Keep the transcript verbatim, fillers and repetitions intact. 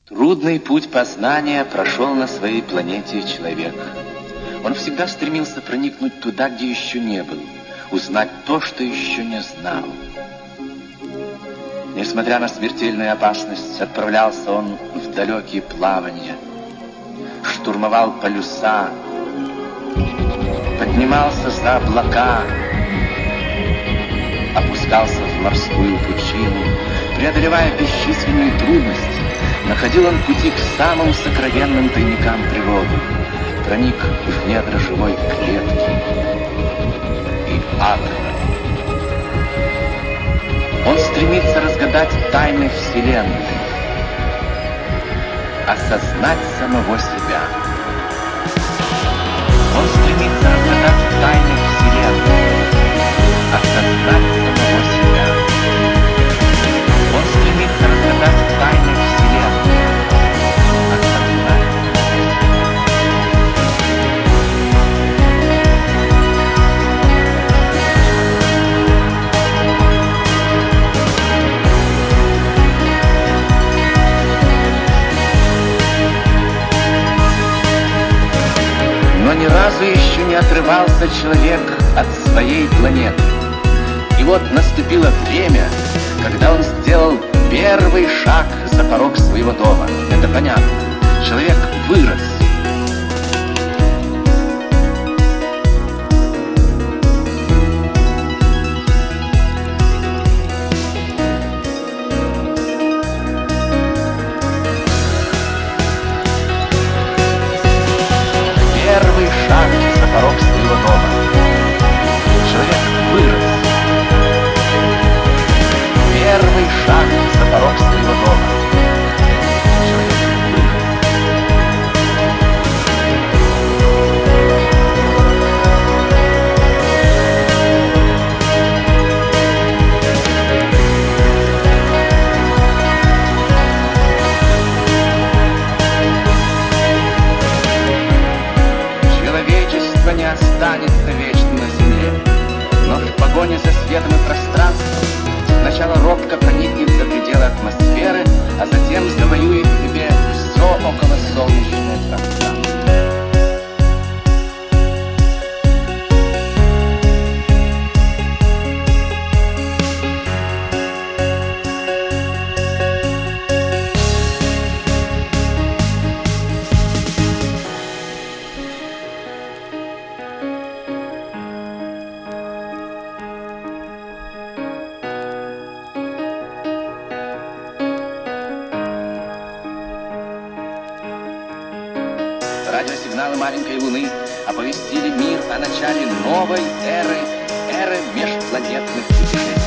Трудный путь познания прошел на своей планете человек. Он всегда стремился проникнуть туда, где еще не был, узнать то, что еще не знал. Несмотря на смертельную опасность, отправлялся он в далекие плавания, штурмовал полюса, поднимался за облака, опускался в морскую пучину, преодолевая бесчисленные трудности, находил он пути к самым сокровенным тайникам природы, проник в недра живой клетки и атома. Он стремится разгадать тайны Вселенной, осознать самого себя. Он стремится разгадать тайны Вселенной, осознать самого себя. Он стремится разгадать тайны Вселенной, осознать. Но ни разу еще не отрывался человек от своей планеты. И вот наступило время, когда он сделал первый шаг за порог своего дома. Это понятно. Человек вырос. Первый шаг за порог своего дома. Человек вырос. Первый шаг за порог своего дома. Человек вырос. Человечество не останется вечно на земле, но в погоне за светом и пространством сначала робко проникнет за пределы атмосферы, а затем завоюет себе все околосолнечное пространство. Радиосигналы маленькой Луны оповестили мир о начале новой эры, эры межпланетных путешествий.